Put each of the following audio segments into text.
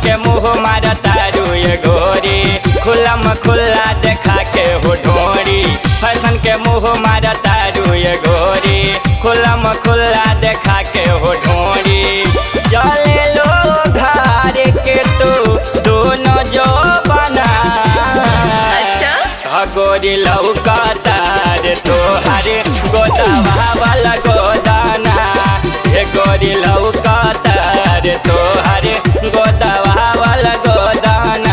के मुँह मारता रुए गोरी खुला में खुला देखा के हो ढोरी फैशन के मुँह मारता रुए गोरी खुला में खुला देखा के हो ढोरी चले लो घर के तो दोनों जो बना गोरी लौकता रे तोहारे गोदवा वाला गोदाना हे गोरी लौकता रे तोहारे गोदवा वाला गोदाना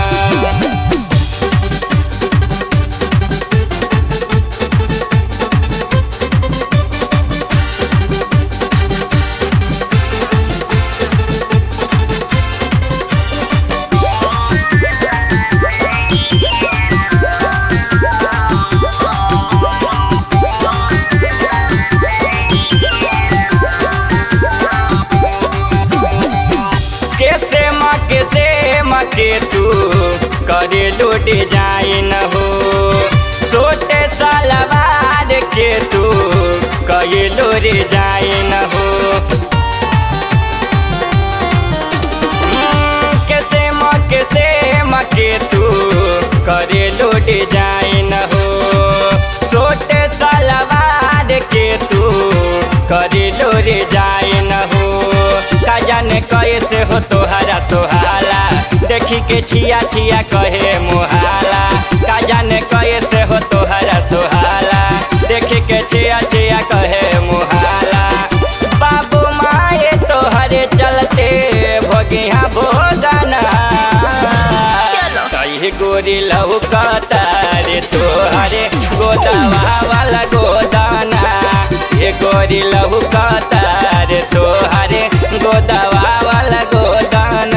के तू करेलू डिजाइन हो छोटे सलवार के तू करेलू डिजाइन हो के तू करेलू डिजाइन हो छोटे सलवार के तू करेलू डिजाइन हो का जाने कैसे हो तोहरा सोहाला देखी के छिया छिया कहे मुहाला का जाने कैसे हो तोहरा सोहाला देखी के छिया छिया कहे मुहाला बाबू माए तोहरे चलते भोगिया भोगना कही गोरी लौकता रे तोहरे गोदवा वाला गोदाना ये गोरी लौकता रे तोहरे गोदवा वाला गोदाना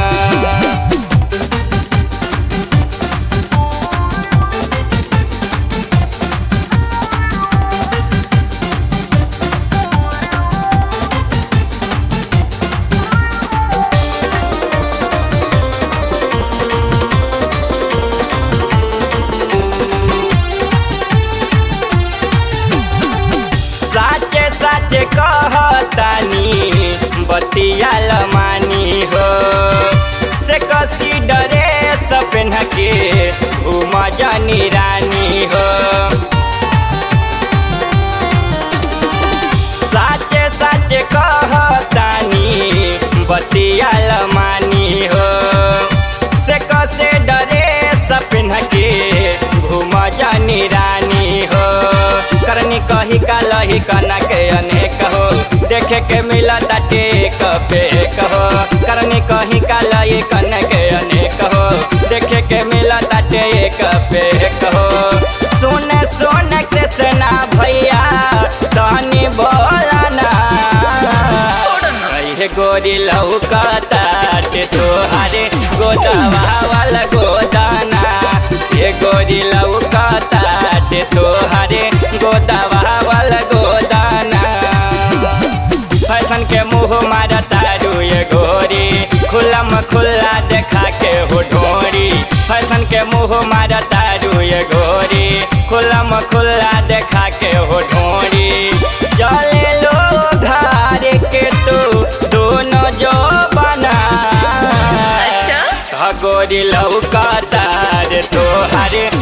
साचे साचे कहतानी बतिया लमानी हो से कसी ड्रेस पहन के घूम जानी रानी हो साचे साचे कहतानी बतिया लमानी हो से कसे ड्रेस पहन के घूम जानी रानी हो करनी कही का लही कना के अनेक हो देखे के मिला टेक पे हो करनी कही का लही कना के अनेक हो देखे के मिला टेक पे हो सोने सोने कृष्णा भैया तनी बोलाना कहे गोरी लौकता टे तोहारे गोदवा वाला गोदाना ये गोरी लौकता टे तोहारे गोदवा वाला गोदाना फैशन के मुँह मारता रुए गोरी खुला में खुला देखा के हो ढोरी फैशन के मुँह मारता रुए गोरी खुला में खुला देखा के हो ढोरी चले लो घर के तो दोनों जो बना गोरी लौकता रे तोहारे